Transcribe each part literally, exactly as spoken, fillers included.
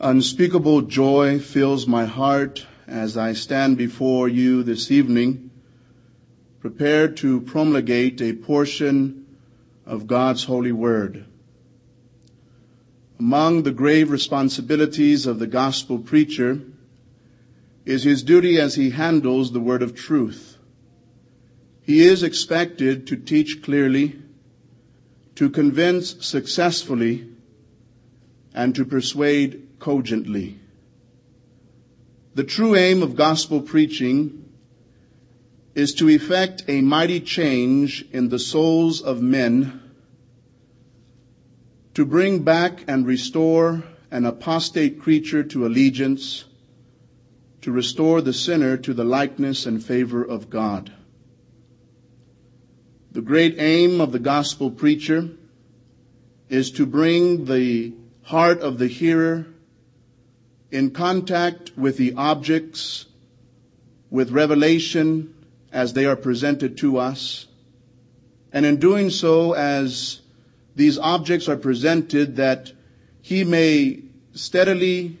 Unspeakable joy fills my heart as I stand before you this evening, prepared to promulgate a portion of God's holy word. Among the grave responsibilities of the gospel preacher is his duty as he handles the word of truth. He is expected to teach clearly, to convince successfully, and to persuade cogently. The true aim of gospel preaching is to effect a mighty change in the souls of men, to bring back and restore an apostate creature to allegiance, to restore the sinner to the likeness and favor of God. The great aim of the gospel preacher is to bring the heart of the hearer in contact with the objects, with revelation as they are presented to us, and in doing so, as these objects are presented, that he may steadily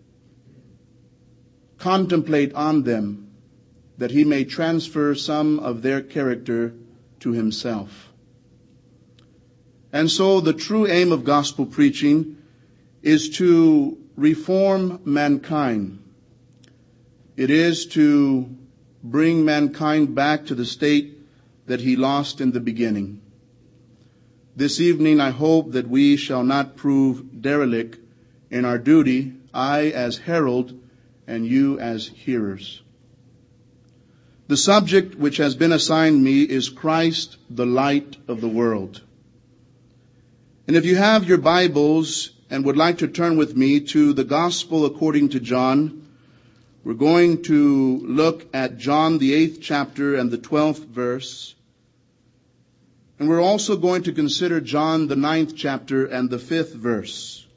contemplate on them, that he may transfer some of their character to himself. And so the true aim of gospel preaching is to reform mankind. It is to bring mankind back to the state that he lost in the beginning. This evening, I hope that we shall not prove derelict in our duty, I as herald and you as hearers. The subject which has been assigned me is Christ, the light of the world. And if you have your Bibles and would like to turn with me to the Gospel according to John, we're going to look at John, the eighth chapter and the twelfth verse. And we're also going to consider John, the ninth chapter and the fifth verse.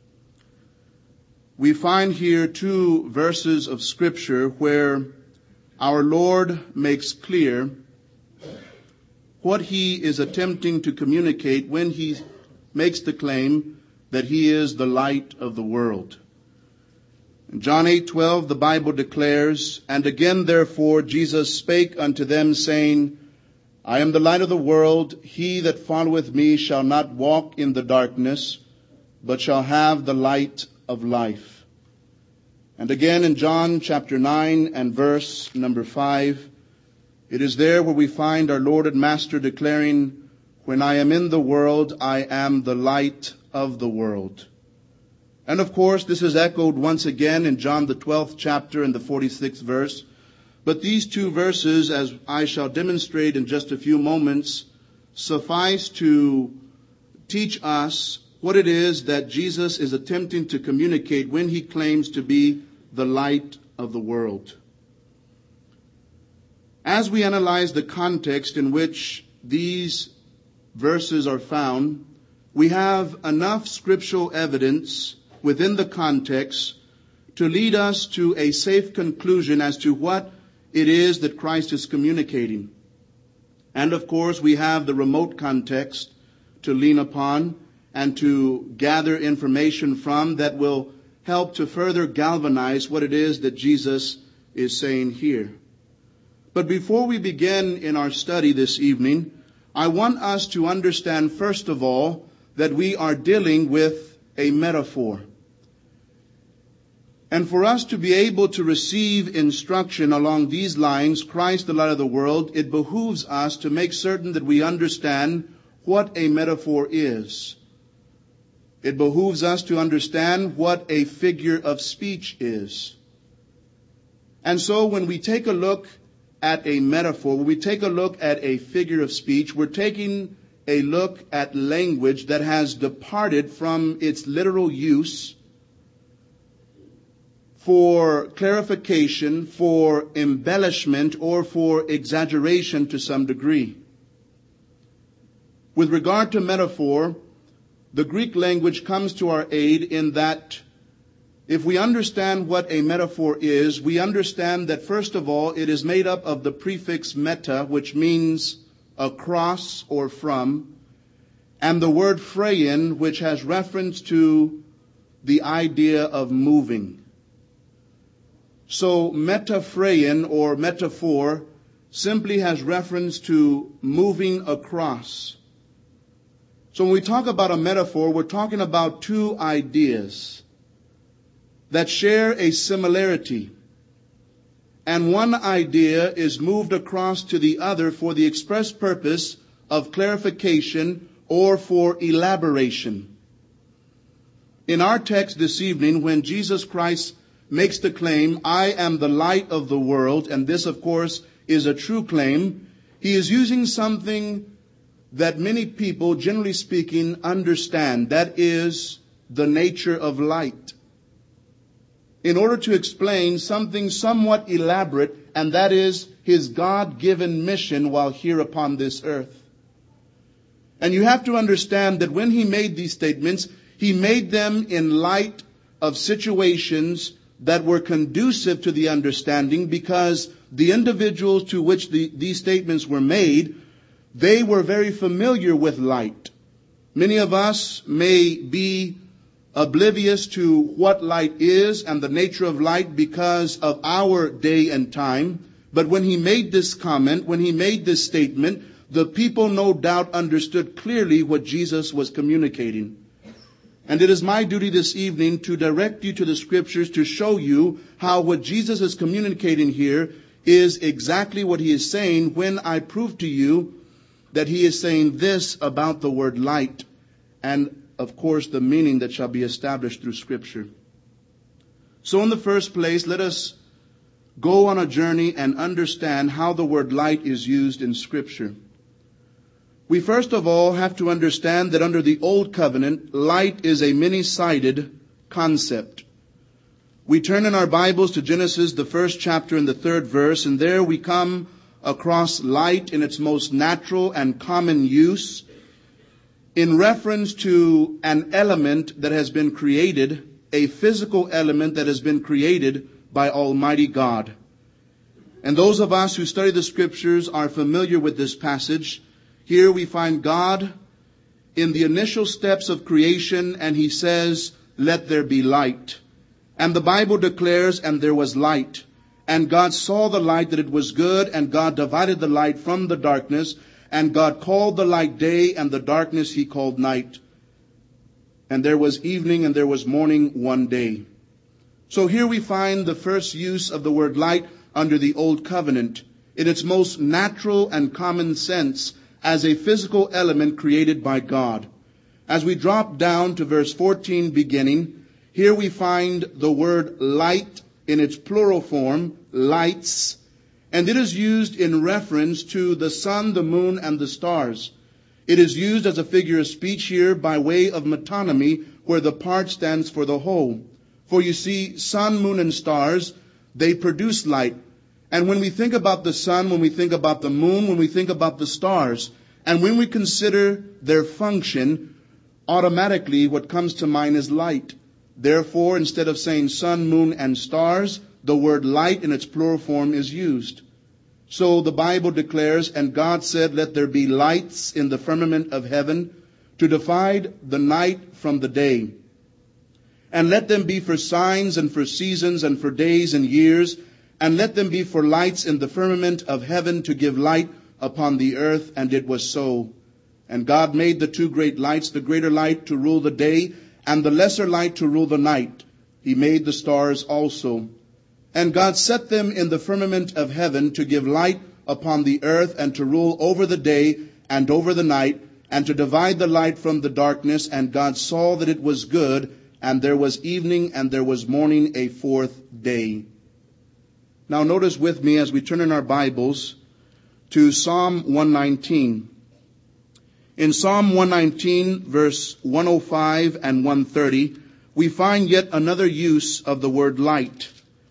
We find here two verses of Scripture where our Lord makes clear what he is attempting to communicate when he makes the claim that he is the light of the world. In John eight twelve, the Bible declares, "And again, therefore, Jesus spake unto them, saying, I am the light of the world. He that followeth me shall not walk in the darkness, but shall have the light of life." And again in John chapter nine and verse number five, it is there where we find our Lord and Master declaring, "When I am in the world, I am the light of the world." And of course, this is echoed once again in John the twelfth chapter and the forty-sixth verse. But these two verses, as I shall demonstrate in just a few moments, suffice to teach us what it is that Jesus is attempting to communicate when he claims to be the light of the world. As we analyze the context in which these verses are found, we have enough scriptural evidence within the context to lead us to a safe conclusion as to what it is that Christ is communicating. And of course, we have the remote context to lean upon and to gather information from that will help to further galvanize what it is that Jesus is saying here. But before we begin in our study this evening, I want us to understand, first of all, that we are dealing with a metaphor. And for us to be able to receive instruction along these lines, Christ, the light of the world, it behooves us to make certain that we understand what a metaphor is. It behooves us to understand what a figure of speech is. And so when we take a look at a metaphor, when we take a look at a figure of speech, we're taking a look at language that has departed from its literal use for clarification, for embellishment, or for exaggeration to some degree. With regard to metaphor, the Greek language comes to our aid in that if we understand what a metaphor is, we understand that first of all, it is made up of the prefix meta, which means across or from, and the word phrein, which has reference to the idea of moving. So metaphrein or metaphor simply has reference to moving across. So when we talk about a metaphor, we're talking about two ideas that share a similarity. And one idea is moved across to the other for the express purpose of clarification or for elaboration. In our text this evening, when Jesus Christ makes the claim, I am the light of the world, and this, of course, is a true claim, he is using something that many people, generally speaking, understand. That is the nature of light. In order to explain something somewhat elaborate, and that is his God-given mission while here upon this earth. And you have to understand that when he made these statements, he made them in light of situations that were conducive to the understanding, because the individuals to which the, these statements were made, they were very familiar with light. Many of us may be oblivious to what light is and the nature of light because of our day and time. But when he made this comment, when he made this statement, the people no doubt understood clearly what Jesus was communicating. And it is my duty this evening to direct you to the scriptures to show you how what Jesus is communicating here is exactly what he is saying when I prove to you that he is saying this about the word light, and of course the meaning that shall be established through scripture. So in the first place, let us go on a journey and understand how the word light is used in scripture. We first of all have to understand that under the Old Covenant, light is a many-sided concept. We turn in our Bibles to Genesis, the first chapter and the third verse, and there we come across light in its most natural and common use in reference to an element that has been created, a physical element that has been created by Almighty God. And those of us who study the scriptures are familiar with this passage. Here we find God in the initial steps of creation, and he says, let there be light. And the Bible declares, and there was light. And God saw the light that it was good, and God divided the light from the darkness, and God called the light day, and the darkness he called night. And there was evening and there was morning one day. So here we find the first use of the word light under the Old Covenant in its most natural and common sense as a physical element created by God. As we drop down to verse fourteen beginning, here we find the word light in its plural form, lights, and it is used in reference to the sun, the moon, and the stars. It is used as a figure of speech here by way of metonymy, where the part stands for the whole. For you see, sun, moon, and stars, they produce light. And when we think about the sun, when we think about the moon, when we think about the stars, and when we consider their function, automatically what comes to mind is light. Therefore, instead of saying sun, moon, and stars, the word light in its plural form is used. So the Bible declares, and God said, let there be lights in the firmament of heaven to divide the night from the day. And let them be for signs and for seasons and for days and years. And let them be for lights in the firmament of heaven to give light upon the earth. And it was so. And God made the two great lights, the greater light to rule the day, and the lesser light to rule the night. He made the stars also. And God set them in the firmament of heaven to give light upon the earth, and to rule over the day and over the night, and to divide the light from the darkness. And God saw that it was good, and there was evening and there was morning, a fourth day. Now notice with me as we turn in our Bibles to Psalm one nineteen. In Psalm one nineteen, verse one oh five and one thirty, we find yet another use of the word light.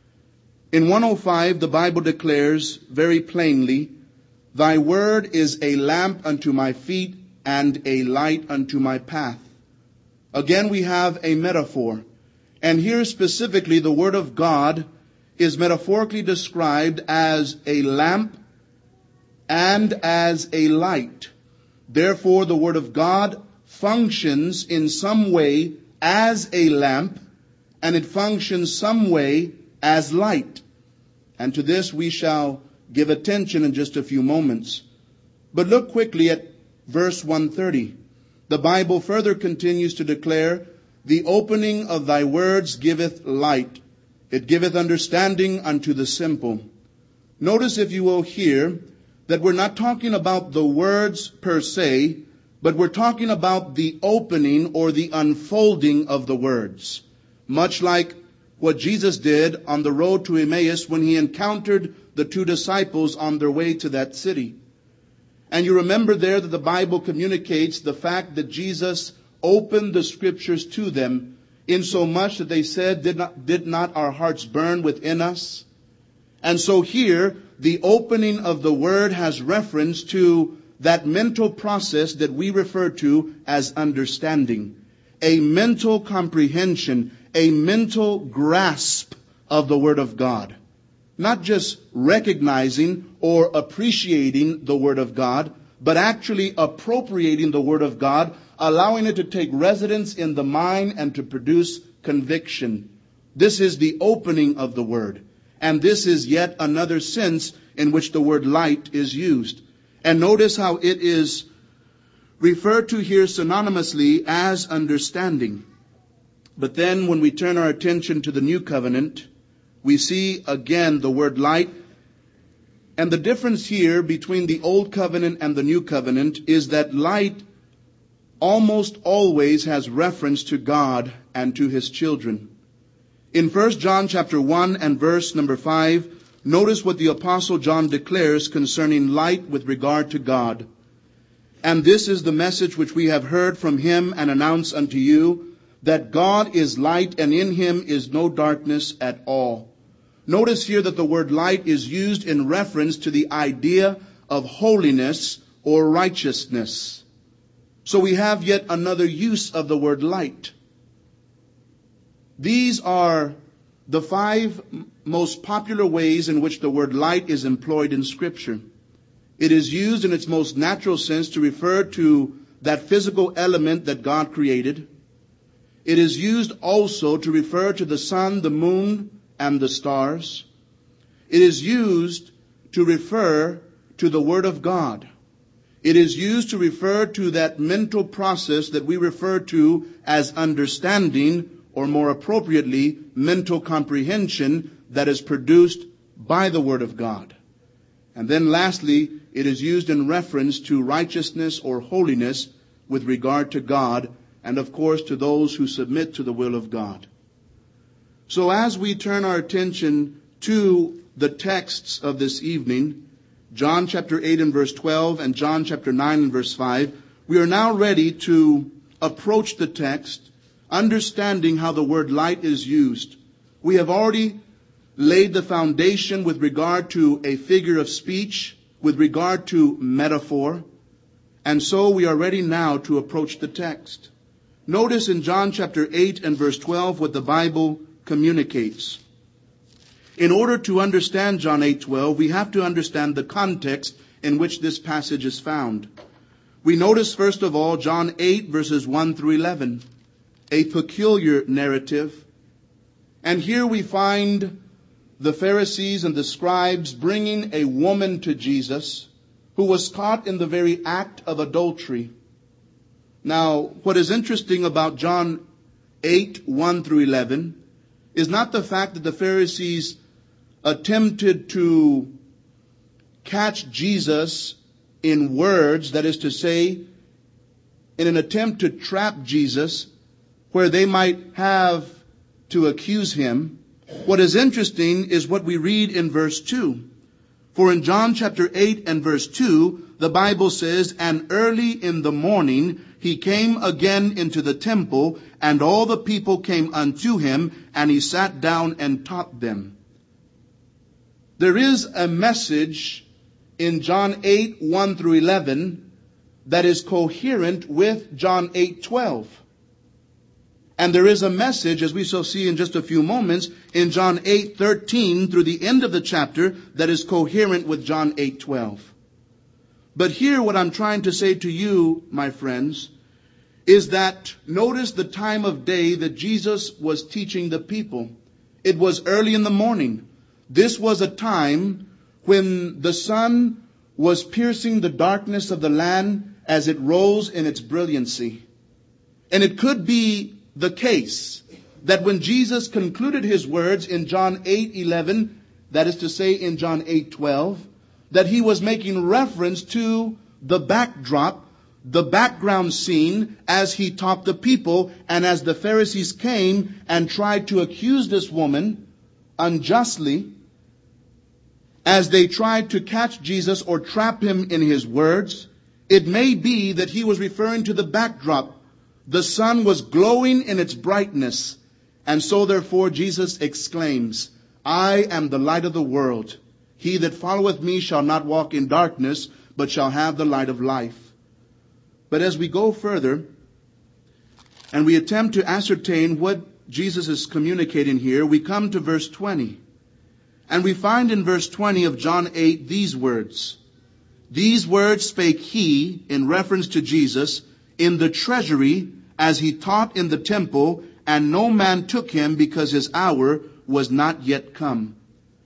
In one oh five, the Bible declares very plainly, thy word is a lamp unto my feet and a light unto my path. Again, we have a metaphor. And here specifically, the word of God is metaphorically described as a lamp and as a light. Therefore, the word of God functions in some way as a lamp and it functions some way as light. And to this we shall give attention in just a few moments. But look quickly at verse one thirty. The Bible further continues to declare, the opening of thy words giveth light. It giveth understanding unto the simple. Notice, if you will, here that we're not talking about the words per se, but we're talking about the opening or the unfolding of the words. Much like what Jesus did on the road to Emmaus when he encountered the two disciples on their way to that city. And you remember there that the Bible communicates the fact that Jesus opened the scriptures to them, insomuch that they said, did not, did not our hearts burn within us? And so here, the opening of the word has reference to that mental process that we refer to as understanding. A mental comprehension, a mental grasp of the word of God. Not just recognizing or appreciating the word of God, but actually appropriating the word of God, allowing it to take residence in the mind and to produce conviction. This is the opening of the word. And this is yet another sense in which the word light is used. And notice how it is referred to here synonymously as understanding. But then when we turn our attention to the new covenant, we see again the word light. And the difference here between the old covenant and the new covenant is that light almost always has reference to God and to his children. In First John chapter one and verse number five, notice what the Apostle John declares concerning light with regard to God. And this is the message which we have heard from him and announce unto you, that God is light, and in him is no darkness at all. Notice here that the word light is used in reference to the idea of holiness or righteousness. So we have yet another use of the word light. These are the five most popular ways in which the word light is employed in Scripture. It is used in its most natural sense to refer to that physical element that God created. It is used also to refer to the sun, the moon, and the stars. It is used to refer to the Word of God. It is used to refer to that mental process that we refer to as understanding, or more appropriately, mental comprehension that is produced by the Word of God. And then lastly, it is used in reference to righteousness or holiness with regard to God, and of course to those who submit to the will of God. So as we turn our attention to the texts of this evening, John chapter eight and verse twelve and John chapter nine and verse five, we are now ready to approach the text, understanding how the word light is used. We have already laid the foundation with regard to a figure of speech, with regard to metaphor, and so we are ready now to approach the text. Notice in John chapter eight and verse twelve what the Bible communicates. In order to understand John eight twelve, we have to understand the context in which this passage is found. We notice first of all John eight verses one through eleven, a peculiar narrative. And here we find the Pharisees and the scribes bringing a woman to Jesus who was caught in the very act of adultery. Now, what is interesting about John eight, one through eleven is not the fact that the Pharisees attempted to catch Jesus in words, that is to say, in an attempt to trap Jesus where they might have to accuse him. What is interesting is what we read in verse two. For in John chapter eight and verse two, the Bible says, and early in the morning he came again into the temple, and all the people came unto him, and he sat down and taught them. There is a message in John eight, one through eleven that is coherent with John eight, twelve. And there is a message, as we shall see in just a few moments, in John eight, thirteen through the end of the chapter that is coherent with John eight, twelve. But here what I'm trying to say to you, my friends, is that notice the time of day that Jesus was teaching the people. It was early in the morning. This was a time when the sun was piercing the darkness of the land as it rose in its brilliancy. And it could be the case that when Jesus concluded his words in John eight eleven, that is to say in John eight twelve, that he was making reference to the backdrop, the background scene as he taught the people and as the Pharisees came and tried to accuse this woman unjustly, as they tried to catch Jesus or trap him in his words. It may be that he was referring to the backdrop. The sun was glowing in its brightness. And so therefore Jesus exclaims, I am the light of the world. He that followeth me shall not walk in darkness, but shall have the light of life. But as we go further, and we attempt to ascertain what Jesus is communicating here, we come to verse twenty. And we find in verse twenty of John eight these words. These words spake he, in reference to Jesus, in the treasury, as he taught in the temple, and no man took him, because his hour was not yet come.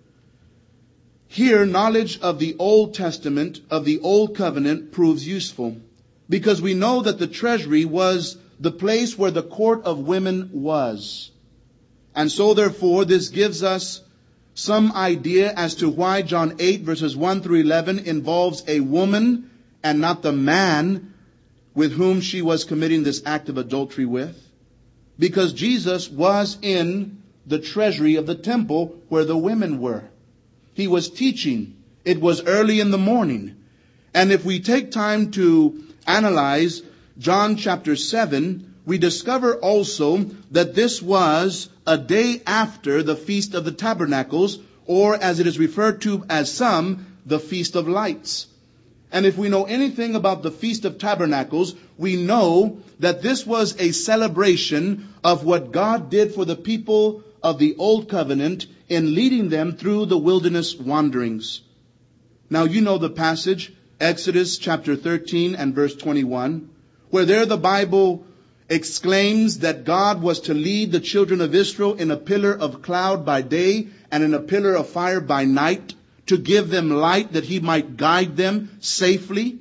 Here, knowledge of the Old Testament, of the Old Covenant, proves useful, because we know that the treasury was the place where the court of women was. And so therefore, this gives us some idea as to why John eight verses one through eleven involves a woman and not the man with whom she was committing this act of adultery with. Because Jesus was in the treasury of the temple where the women were. He was teaching. It was early in the morning. And if we take time to analyze John chapter seven, we discover also that this was a day after the Feast of the Tabernacles, or as it is referred to as some, the Feast of Lights. And if we know anything about the Feast of Tabernacles, we know that this was a celebration of what God did for the people of the Old Covenant in leading them through the wilderness wanderings. Now you know the passage, Exodus chapter thirteen and verse twenty-one, where there the Bible exclaims that God was to lead the children of Israel in a pillar of cloud by day and in a pillar of fire by night, to give them light that he might guide them safely.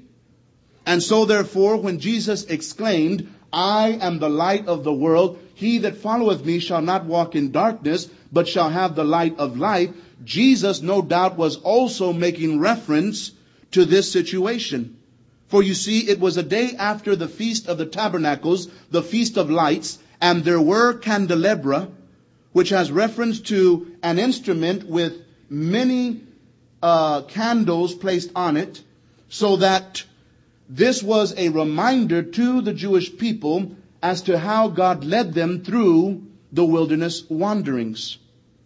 And so therefore, when Jesus exclaimed, I am the light of the world, he that followeth me shall not walk in darkness, but shall have the light of life, Jesus no doubt was also making reference to this situation. For you see, it was a day after the Feast of the Tabernacles, the Feast of Lights, and there were candelabra, which has reference to an instrument with many uh, candles placed on it, so that this was a reminder to the Jewish people as to how God led them through the wilderness wanderings.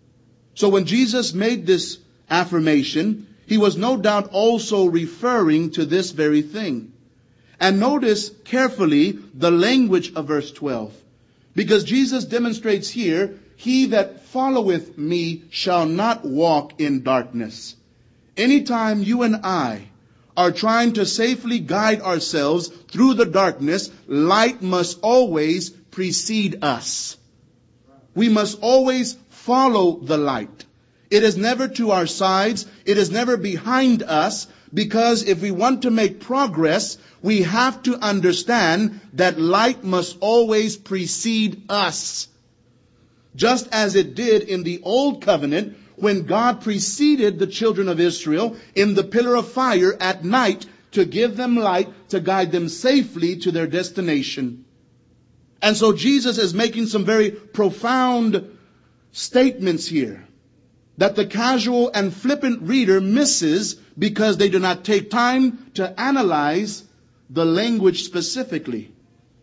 So when Jesus made this affirmation, he was no doubt also referring to this very thing. And notice carefully the language of verse twelve. Because Jesus demonstrates here, he that followeth me shall not walk in darkness. Anytime you and I are trying to safely guide ourselves through the darkness, light must always precede us. We must always follow the light. It is never to our sides. It is never behind us, because if we want to make progress, we have to understand that light must always precede us. Just as it did in the Old Covenant, when God preceded the children of Israel in the pillar of fire at night to give them light, to guide them safely to their destination. And so Jesus is making some very profound statements here that the casual and flippant reader misses because they do not take time to analyze the language specifically.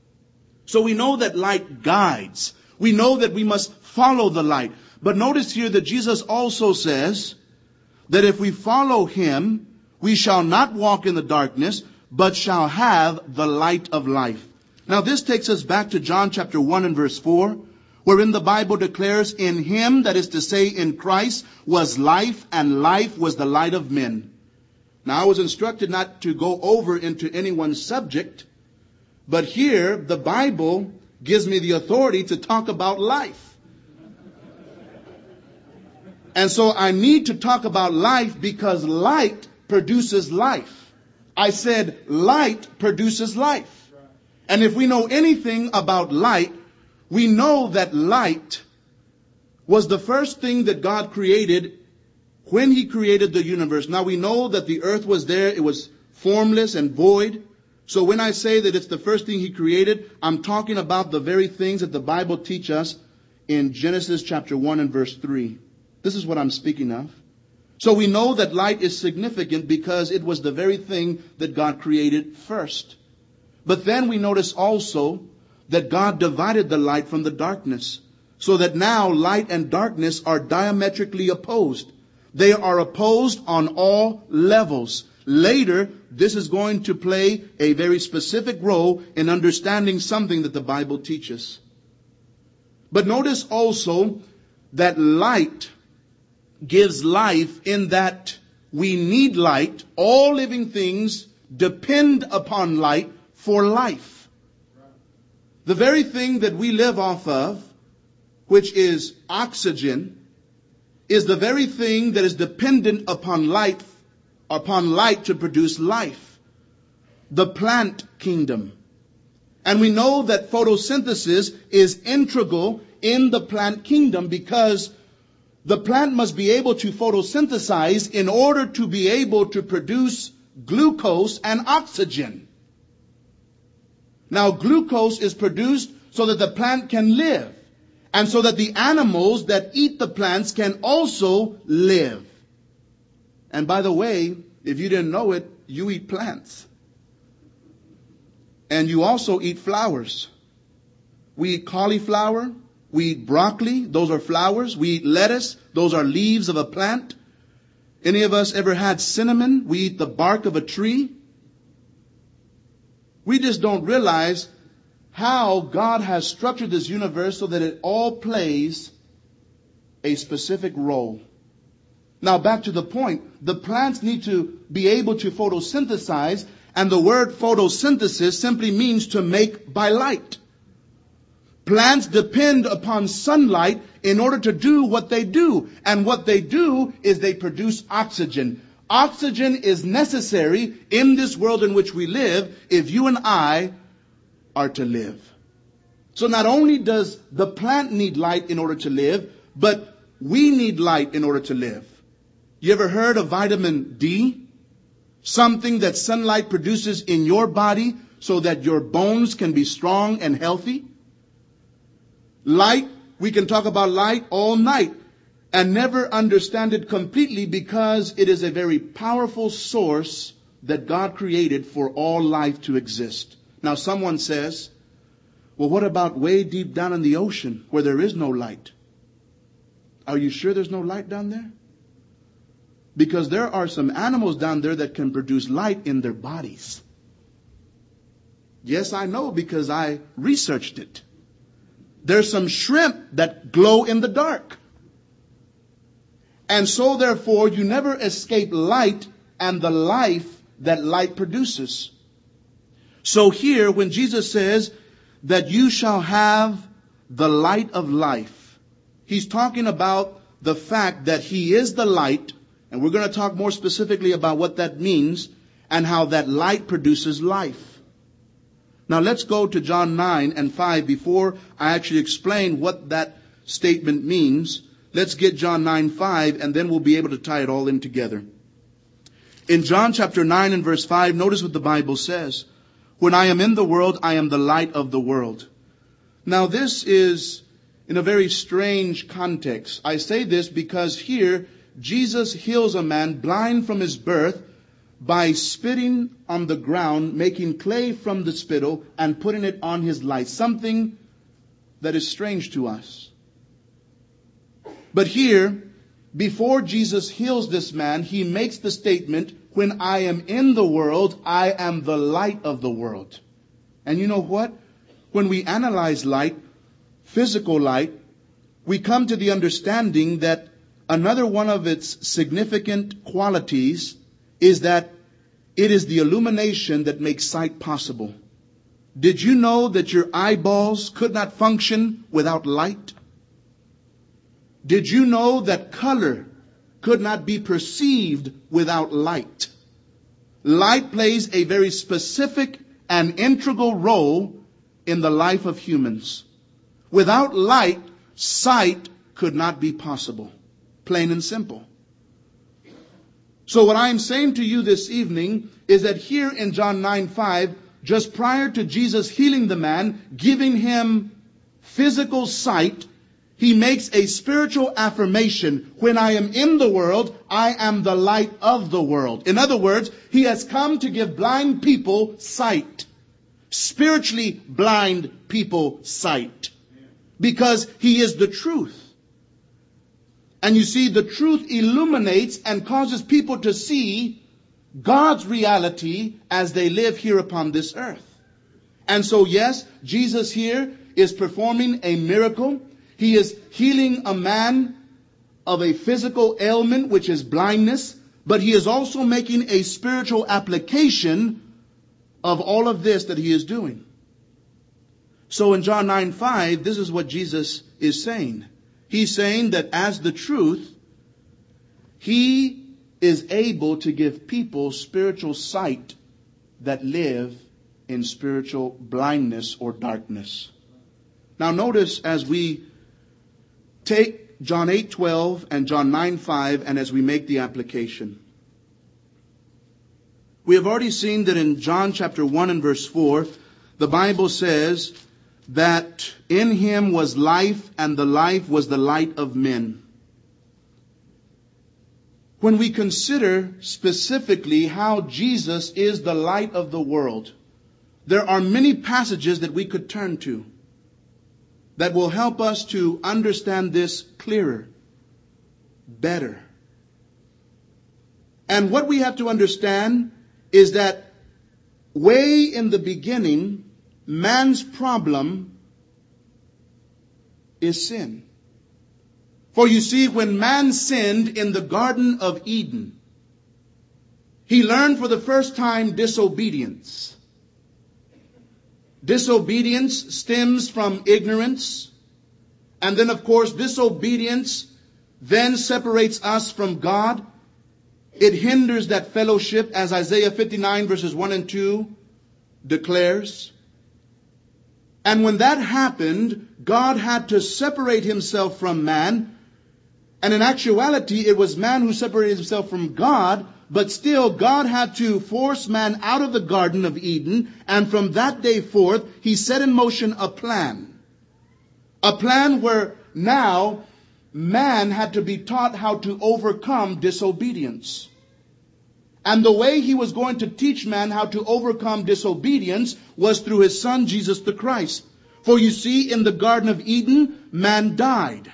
So we know that light guides. We know that we must follow the light. But notice here that Jesus also says that if we follow him, we shall not walk in the darkness, but shall have the light of life. Now this takes us back to John chapter one and verse four, wherein the Bible declares, in him, that is to say in Christ, was life, and life was the light of men. Now I was instructed not to go over into any one subject, But here, the Bible gives me the authority to talk about life. And so I need to talk about life because light produces life. I said light produces life. And if we know anything about light, we know that light was the first thing that God created when He created the universe. Now we know that the earth was there. It was formless and void. So when I say that it's the first thing He created, I'm talking about the very things that the Bible teaches us in Genesis chapter one and verse three. This is what I'm speaking of. So we know that light is significant because it was the very thing that God created first. But then we notice also that God divided the light from the darkness, so that now light and darkness are diametrically opposed. They are opposed on all levels. Later, this is going to play a very specific role in understanding something that the Bible teaches. But notice also that light gives life in that we need light. All living things depend upon light for life. The very thing that we live off of, which is oxygen, is the very thing that is dependent upon light, upon light to produce life. The plant kingdom. And we know that photosynthesis is integral in the plant kingdom because the plant must be able to photosynthesize in order to be able to produce glucose and oxygen. Now, glucose is produced so that the plant can live, and so that the animals that eat the plants can also live. And by the way, if you didn't know it, you eat plants. And you also eat flowers. We eat cauliflower. We eat broccoli. Those are flowers. We eat lettuce. Those are leaves of a plant. Any of us ever had cinnamon? We eat the bark of a tree. We just don't realize how God has structured this universe so that it all plays a specific role. Now back to the point. The plants need to be able to photosynthesize, and the word photosynthesis simply means to make by light. Plants depend upon sunlight in order to do what they do. And what they do is they produce oxygen. Oxygen is necessary in this world in which we live if you and I are to live. So not only does the plant need light in order to live, but we need light in order to live. You ever heard of vitamin D? Something that sunlight produces in your body so that your bones can be strong and healthy. Light, we can talk about light all night and never understand it completely because it is a very powerful source that God created for all life to exist. Now someone says, well, what about way deep down in the ocean where there is no light? Are you sure there's no light down there? Because there are some animals down there that can produce light in their bodies. Yes, I know because I researched it. There's some shrimp that glow in the dark. And so therefore you never escape light and the life that light produces. So here when Jesus says that you shall have the light of life, He's talking about the fact that He is the light, and we're going to talk more specifically about what that means and how that light produces life. Now let's go to John nine and five before I actually explain what that statement means. Let's get John nine five and then we'll be able to tie it all in together. In John chapter nine and verse five, notice what the Bible says. When I am in the world, I am the light of the world. Now this is in a very strange context. I say this because here Jesus heals a man blind from his birth by spitting on the ground, making clay from the spittle and putting it on his light. Something that is strange to us. But here, before Jesus heals this man, He makes the statement, when I am in the world, I am the light of the world. And you know what? When we analyze light, physical light, we come to the understanding that another one of its significant qualities is that it is the illumination that makes sight possible. Did you know that your eyeballs could not function without light? Did you know that color could not be perceived without light? Light plays a very specific and integral role in the life of humans. Without light, sight could not be possible. Plain and simple. So what I am saying to you this evening is that here in John nine five, just prior to Jesus healing the man, giving him physical sight, he makes a spiritual affirmation. When I am in the world, I am the light of the world. In other words, he has come to give blind people sight. Spiritually blind people sight. Because he is the truth. And you see, the truth illuminates and causes people to see God's reality as they live here upon this earth. And so, yes, Jesus here is performing a miracle. He is healing a man of a physical ailment, which is blindness, but he is also making a spiritual application of all of this that he is doing. So in John nine five, this is what Jesus is saying. He's saying that as the truth, he is able to give people spiritual sight that live in spiritual blindness or darkness. Now notice as we take John eight twelve and John nine five and as we make the application. We have already seen that in John chapter one and verse four, the Bible says that in him was life, and the life was the light of men. When we consider specifically how Jesus is the light of the world, there are many passages that we could turn to that will help us to understand this clearer, better. And what we have to understand is that way in the beginning, man's problem is sin. For you see, when man sinned in the Garden of Eden, he learned for the first time disobedience. Disobedience stems from ignorance. And then, of course, disobedience then separates us from God. It hinders that fellowship, as Isaiah fifty-nine verses one and two declares. And when that happened, God had to separate himself from man. And in actuality, it was man who separated himself from God. But still, God had to force man out of the Garden of Eden. And from that day forth, he set in motion a plan. A plan where now man had to be taught how to overcome disobedience. And the way he was going to teach man how to overcome disobedience was through his son, Jesus the Christ. For you see, in the Garden of Eden, man died.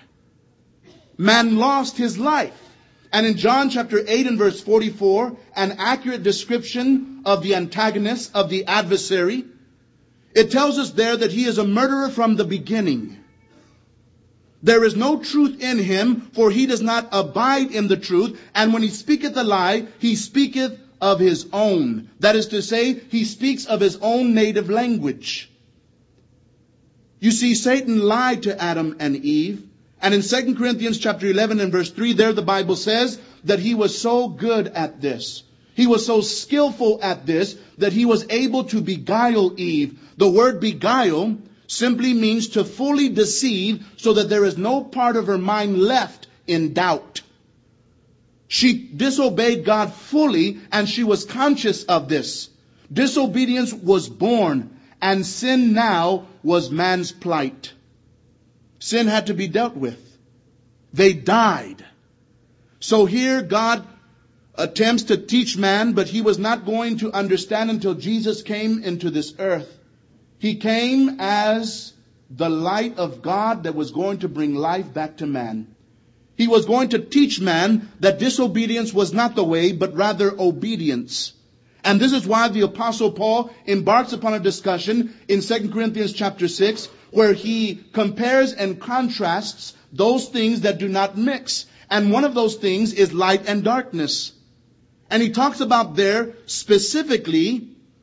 Man lost his life. And in John chapter eight and verse forty-four, an accurate description of the antagonist, of the adversary, it tells us there that he is a murderer from the beginning. There is no truth in him, for he does not abide in the truth. And when he speaketh a lie, he speaketh of his own. That is to say, he speaks of his own native language. You see, Satan lied to Adam and Eve. And in Second Corinthians chapter eleven and verse three, there the Bible says that he was so good at this. He was so skillful at this that he was able to beguile Eve. The word beguile simply means to fully deceive so that there is no part of her mind left in doubt. She disobeyed God fully and she was conscious of this. Disobedience was born and sin now was man's plight. Sin had to be dealt with. They died. So here God attempts to teach man, but he was not going to understand until Jesus came into this earth. He came as the light of God that was going to bring life back to man. He was going to teach man that disobedience was not the way, but rather obedience. And this is why the Apostle Paul embarks upon a discussion in Second Corinthians chapter six, where he compares and contrasts those things that do not mix. And one of those things is light and darkness. And he talks about there specifically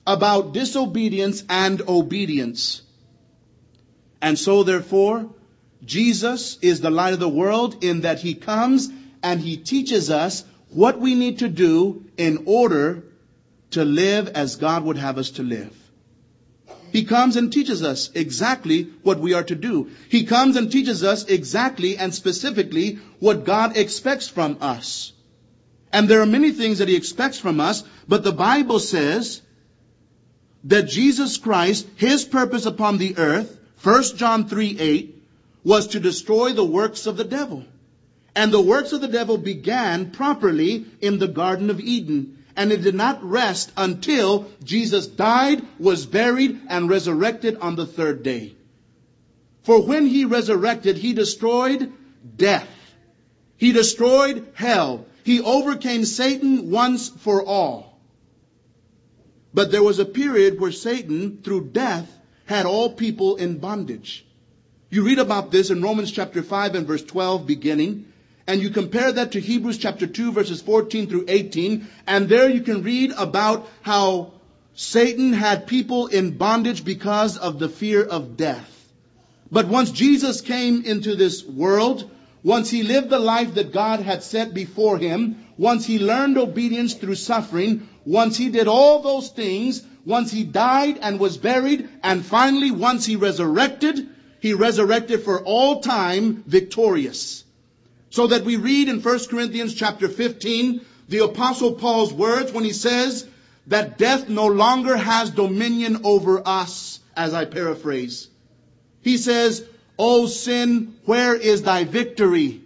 about disobedience and obedience. And so therefore, Jesus is the light of the world in that he comes and he teaches us what we need to do in order to live as God would have us to live. He comes and teaches us exactly what we are to do. He comes and teaches us exactly and specifically what God expects from us. And there are many things that he expects from us, but the Bible says that Jesus Christ, his purpose upon the earth, First John three eight, was to destroy the works of the devil. And the works of the devil began properly in the Garden of Eden. And it did not rest until Jesus died, was buried, and resurrected on the third day. For when he resurrected, he destroyed death. He destroyed hell. He overcame Satan once for all. But there was a period where Satan, through death, had all people in bondage. You read about this in Romans chapter five and verse twelve beginning. And you compare that to Hebrews chapter two, verses fourteen through eighteen. And there you can read about how Satan had people in bondage because of the fear of death. But once Jesus came into this world, once he lived the life that God had set before him, once he learned obedience through suffering, once he did all those things, once he died and was buried, and finally once he resurrected, he resurrected for all time victorious. So that we read in First Corinthians chapter fifteen, the Apostle Paul's words when he says that death no longer has dominion over us, as I paraphrase. He says, "O sin, where is thy victory?"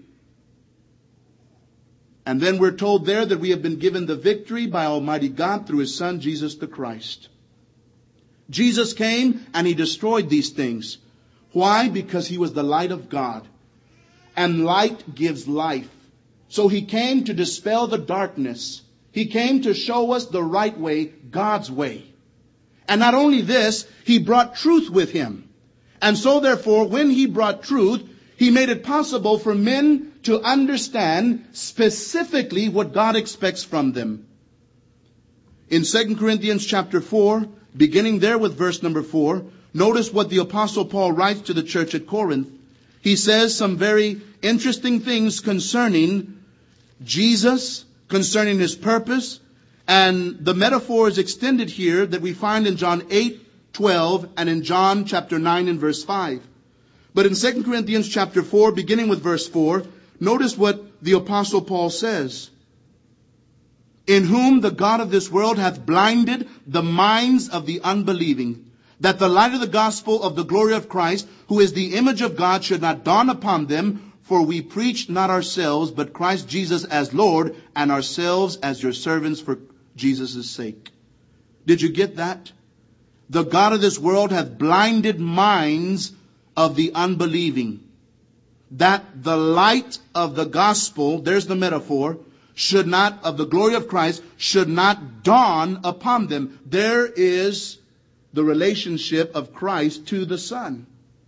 And then we're told there that we have been given the victory by Almighty God through his Son, Jesus the Christ. Jesus came and he destroyed these things. Why? Because he was the light of God. And light gives life. So he came to dispel the darkness. He came to show us the right way, God's way. And not only this, he brought truth with him. And so therefore, when he brought truth, he made it possible for men to understand specifically what God expects from them. In Second Corinthians chapter four, beginning there with verse number four, notice what the Apostle Paul writes to the church at Corinth. He says some very interesting things concerning Jesus, concerning his purpose, and the metaphor is extended here that we find in John eight twelve and in John chapter nine and verse five. But in Second Corinthians chapter four, beginning with verse four, notice what the Apostle Paul says. In whom the God of this world hath blinded the minds of the unbelieving, that the light of the gospel of the glory of Christ, who is the image of God, should not dawn upon them. For we preach not ourselves, but Christ Jesus as Lord, and ourselves as your servants for Jesus' sake. Did you get that? The God of this world hath blinded minds of the unbelieving, that the light of the gospel, there's the metaphor, should not, of the glory of Christ, should not dawn upon them. There is the relationship of Christ to the Son.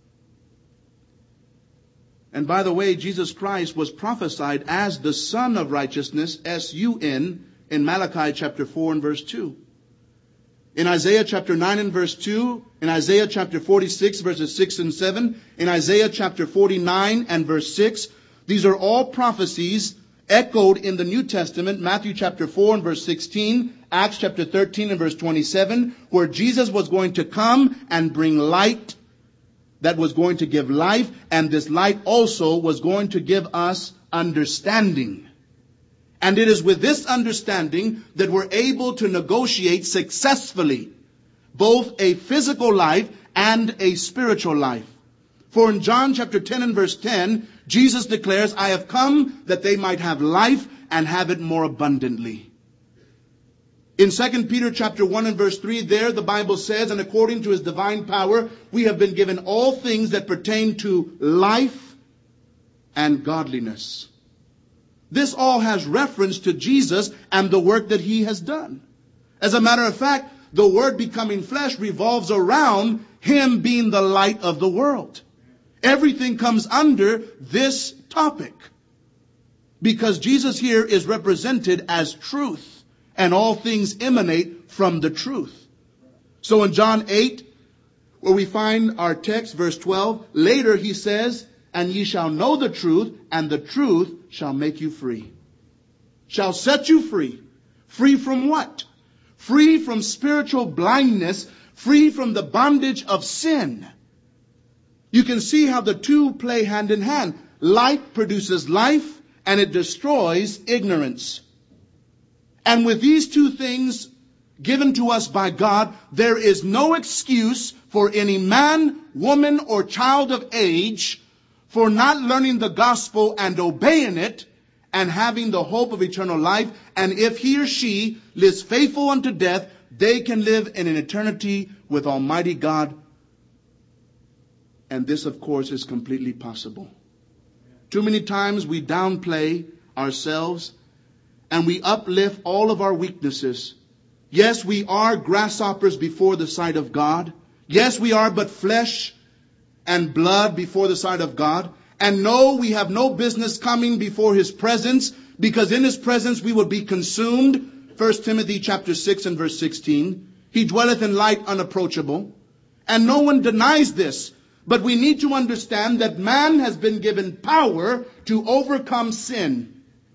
And by the way, Jesus Christ was prophesied as the Son of Righteousness, S U N, in Malachi chapter four and verse two. In Isaiah chapter nine and verse two, in Isaiah chapter forty-six verses six and seven, in Isaiah chapter forty-nine and verse six, these are all prophecies echoed in the New Testament, Matthew chapter four and verse sixteen, Acts chapter thirteen and verse twenty-seven, where Jesus was going to come and bring light that was going to give life, and this light also was going to give us understanding. And it is with this understanding that we're able to negotiate successfully both a physical life and a spiritual life. For in John chapter ten and verse ten, Jesus declares, I have come that they might have life and have it more abundantly. In Second Peter chapter one and verse three, there the Bible says, and according to his divine power, we have been given all things that pertain to life and godliness. This all has reference to Jesus and the work that he has done. As a matter of fact, the word becoming flesh revolves around him being the light of the world. Everything comes under this topic, because Jesus here is represented as truth, and all things emanate from the truth. So in John eight, where we find our text, verse twelve, later he says, and ye shall know the truth, and the truth shall make you free. Shall set you free. Free from what? Free from spiritual blindness, free from the bondage of sin. You can see how the two play hand in hand. Light produces life, and it destroys ignorance. And with these two things given to us by God, there is no excuse for any man, woman, or child of age for not learning the gospel and obeying it and having the hope of eternal life. And if he or she lives faithful unto death, they can live in an eternity with Almighty God. And this, of course, is completely possible. Too many times we downplay ourselves and we uplift all of our weaknesses. Yes, we are grasshoppers before the sight of God. Yes, we are but flesh and blood before the sight of God. And no, we have no business coming before his presence, because in his presence we will be consumed. First Timothy chapter six and verse sixteen. He dwelleth in light unapproachable. And no one denies this. But we need to understand that man has been given power to overcome sin.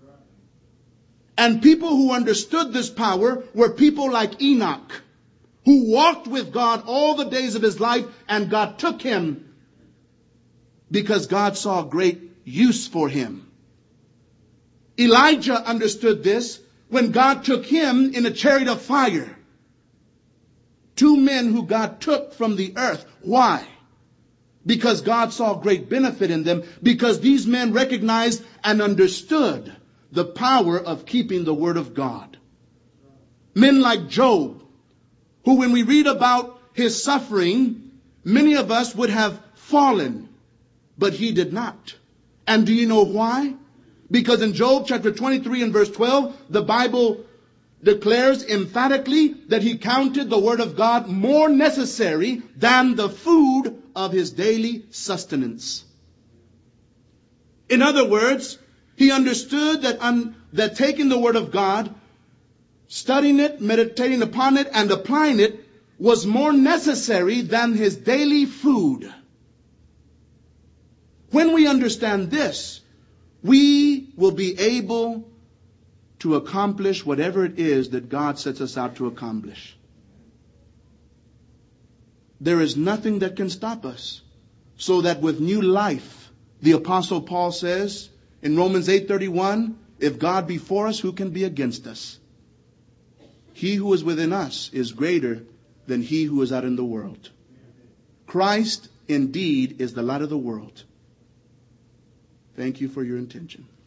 And people who understood this power were people like Enoch, who walked with God all the days of his life, and God took him because God saw great use for him. Elijah understood this when God took him in a chariot of fire. Two men who God took from the earth. Why? Because God saw great benefit in them, because these men recognized and understood the power of keeping the word of God. Men like Job, who when we read about his suffering, many of us would have fallen, but he did not. And do you know why? Because in Job chapter twenty-three and verse twelve, the Bible declares emphatically that he counted the word of God more necessary than the food of his daily sustenance. In other words, he understood that, un, that taking the word of God, studying it, meditating upon it, and applying it was more necessary than his daily food. When we understand this, we will be able to accomplish whatever it is that God sets us out to accomplish. There is nothing that can stop us. So that with new life, the Apostle Paul says in Romans eight thirty-one, if God be for us, who can be against us? He who is within us is greater than he who is out in the world. Christ indeed is the light of the world. Thank you for your attention.